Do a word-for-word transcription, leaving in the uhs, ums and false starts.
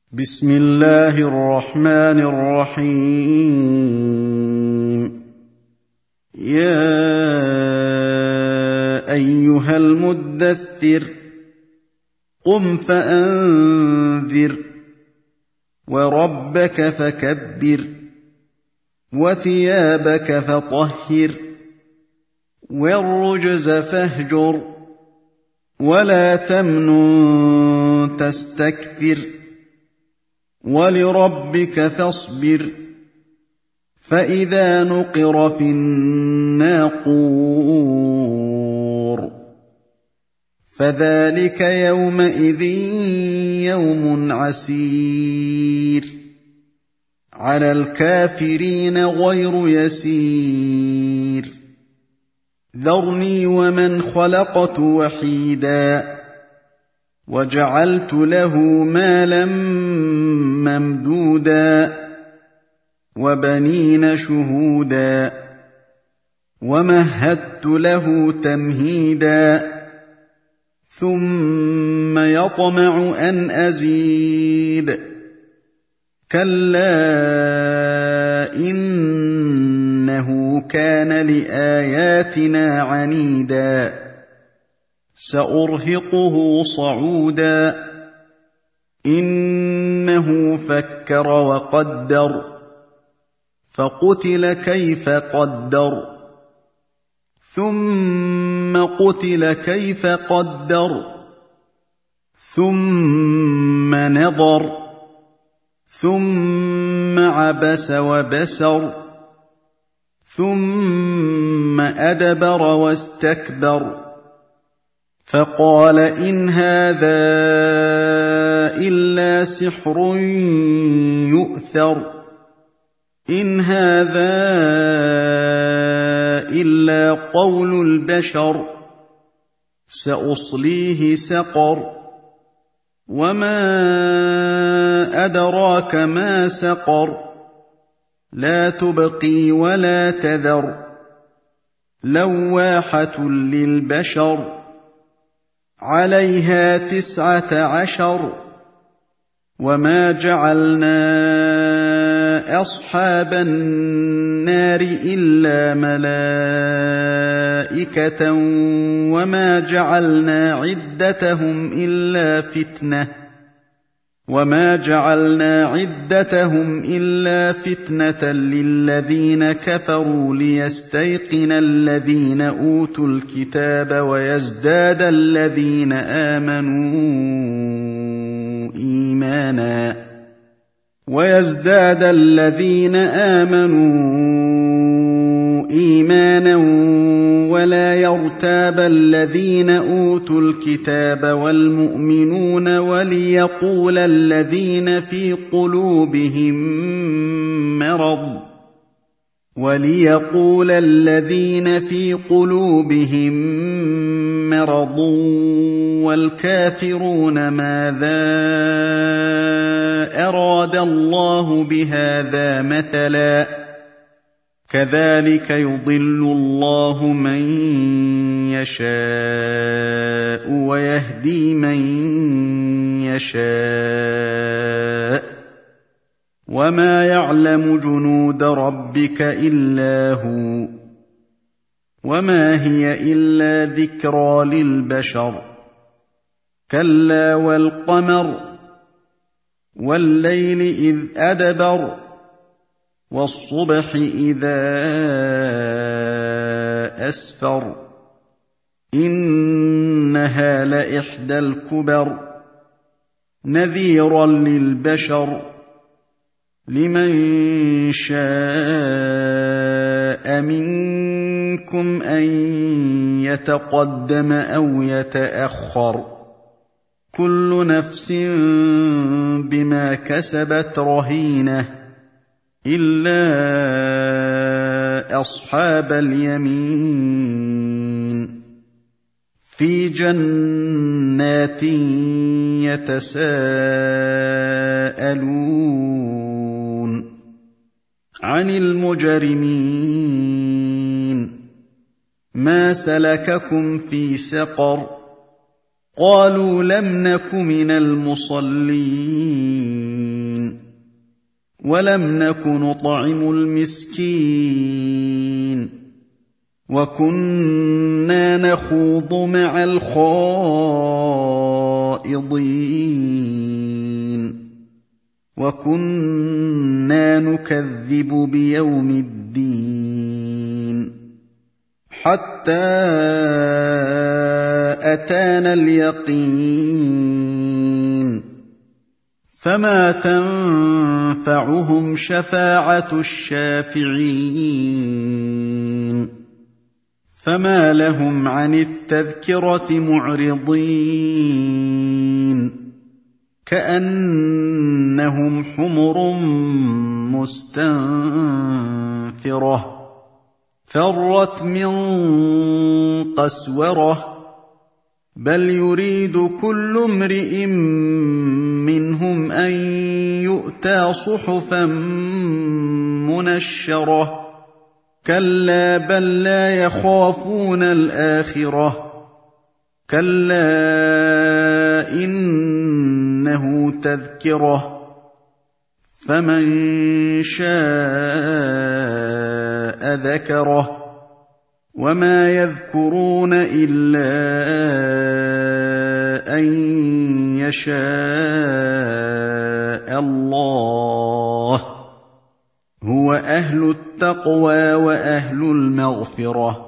بسم الله الرحمن الرحيم. يا أيها المدثر قم فأنذر وربك فكبر وثيابك فطهر والرجز فاهجر ولا تمنن تستكثر ولربك فاصبر فإذا نقر في الناقور فذلك يومئذ يوم عسير على الكافرين غير يسير ذرني ومن خلقت وحيدا وجعلت له مالا ممدودا وبنين شهودا ومهدت له تمهيدا ثم يطمع أن أزيد كلا إنه كان لآياتنا عنيدا سأرهقه صعودا إنه فكر وقدر فقتل كيف قدر ثم قتل كيف قدر ثم نظر ثم عبس وبسر ثم أدبر واستكبر فقال إن هذا إلا سحر يؤثر إن هذا إلا قول البشر سأصليه سقر وما أدراك ما سقر لا تبقي ولا تذر لواحة للبشر عليها تسعة عشر وما جعلنا أصحاب النار إلا ملائكة وما جعلنا عدتهم إلا فتنة وما جعلنا عدتهم إلا فتنة للذين كفروا ليستيقن الذين أوتوا الكتاب ويزداد الذين آمنوا إيمانا ويزداد الذين آمنوا إيمانا ولا يرتاب الذين أوتوا الكتاب والمؤمنون وليقول الذين في قلوبهم مرض وليقول الذين في قلوبهم مرض والكافرون ماذا أراد الله بهذا مثلا كذلك يضل الله من يشاء ويهدي من يشاء وما يعلم جنود ربك إلا هو وما هي إلا ذكرى للبشر كلا والقمر والليل إذ أدبر والصبح إذا أسفر إنها لإحدى الكبر نذيرا للبشر لمن شاء منكم أن يتقدم أو يتأخر كل نفس بما كسبت رهينة إلا أصحاب اليمين في جنات يتساءلون عن المجرمين ما سلككم في سقر قالوا لم نك من المصلين ولم نك نطعم المسكين وكنا نخوض مع الخائضين وكنا نكذب بيوم الدين حتى أتانا اليقين فما تنفعهم شفاعة الشافعين فما لهم عن التذكرة معرضين كأنهم حمر مستنفرة فرت من قسورة بل يريد كل امرئ منهم أن يؤتى صحفا منشرة كلا بل لا يخافون الآخرة كلا إنه تذكرة فمن شاء ذكره وما يذكرون إلا أن يشاء الله هو أهل التقوى وأهل المغفرة